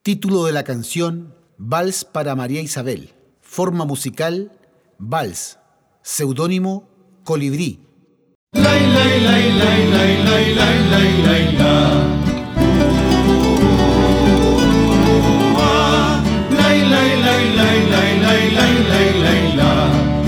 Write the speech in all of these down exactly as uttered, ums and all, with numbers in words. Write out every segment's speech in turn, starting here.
Título de la canción: Vals para María Isabel. Forma musical: vals. Seudónimo: Colibrí. Lay, lay, lay, lay, lay, lay, lay, lay, lay, la. Lay, lay, lay, lay, lay, lay, lay, lay, lay, la.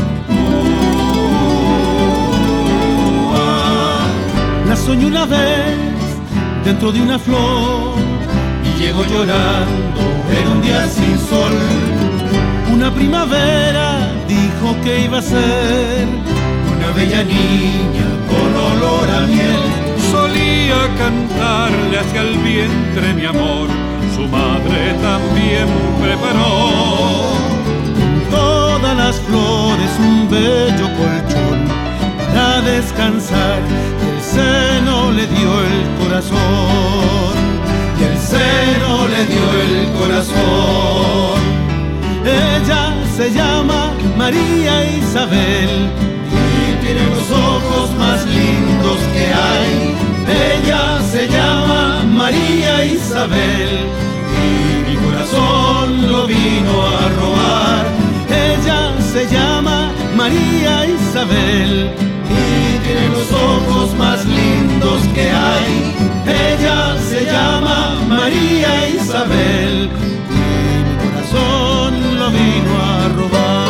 La soñé una vez dentro de una flor y llegó llorando en un día sin sol. Una primavera dijo que iba a ser una bella niña con olor a miel. Solía cantarle hacia el vientre mi amor, su madre también preparó. Todas las flores un bello colchón para descansar, y el seno le dio el corazón, y el seno le dio el corazón. Ella se llama María Isabel y tiene los ojos más lindos que hay. Ella se llama María Isabel y mi corazón lo vino a robar. Ella se llama María Isabel y tiene los ojos más lindos que hay. Ella se llama María Isabel y mi corazón lo vino a robar.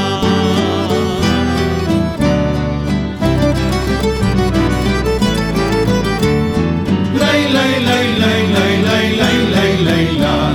Lay, lay, lay, lay, lay, lay, lay, lay, lay, la.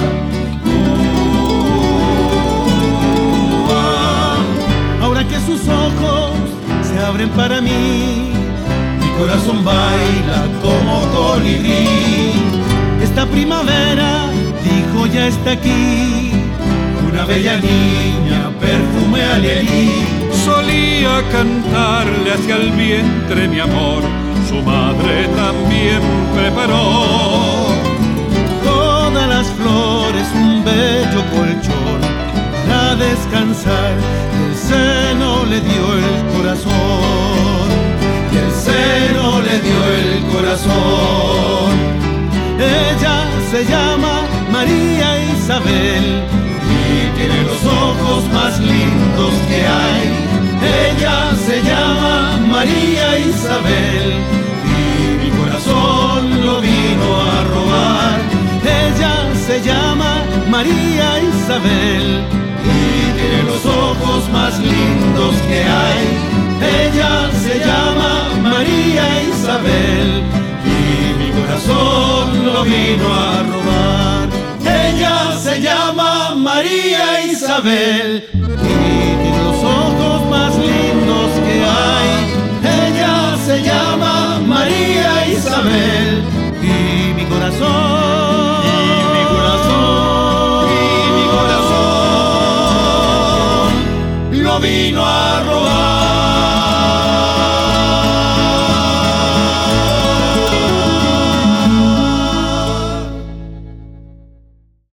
Uh, ah. Ahora que sus ojos se abren para mí, mi corazón baila como colibrí. Esta primavera, dijo, ya está aquí, una bella niña, perfume alelí. Solía cantarle hacia el vientre mi amor, su madre también preparó. Todas las flores un bello colchón para descansar, y el seno le dio el corazón, y el seno le dio el corazón. Ella se llama María Isabel y tiene los ojos más lindos que hay. Ella se llama María Isabel y mi corazón lo vino a robar. Ella se llama María Isabel y tiene los ojos más lindos que hay. Ella se llama María Isabel y mi corazón lo vino a robar. Ella se llama María Isabel y tiene los ojos más lindos que hay. Ella se llama María Isabel y mi corazón, y mi corazón, y mi corazón lo vino